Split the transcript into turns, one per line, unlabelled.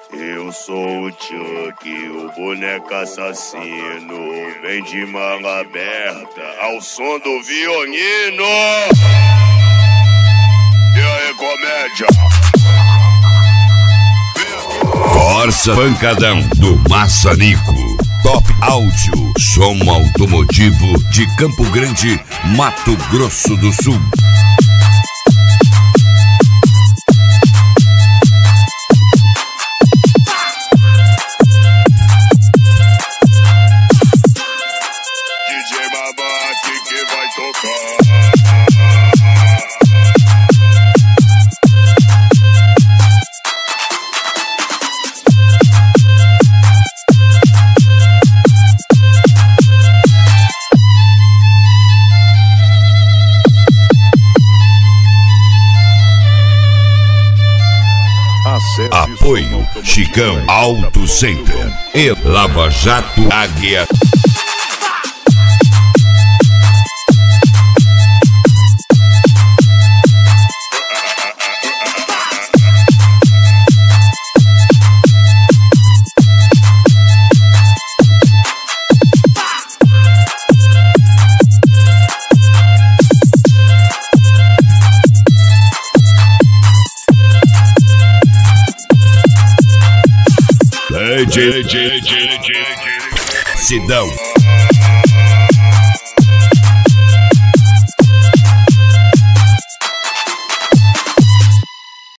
Eu sou o Chuck, o boneco assassino. Vem de manga aberta ao som do violino. E aí, comédia?
Corsa Pancadão do Maçanico. Top Áudio, som automotivo de Campo Grande, Mato Grosso do Sul.
DJ Babate que vai tocar.
Apoio Chicão Auto Center e Lava Jato Águia. Sidão.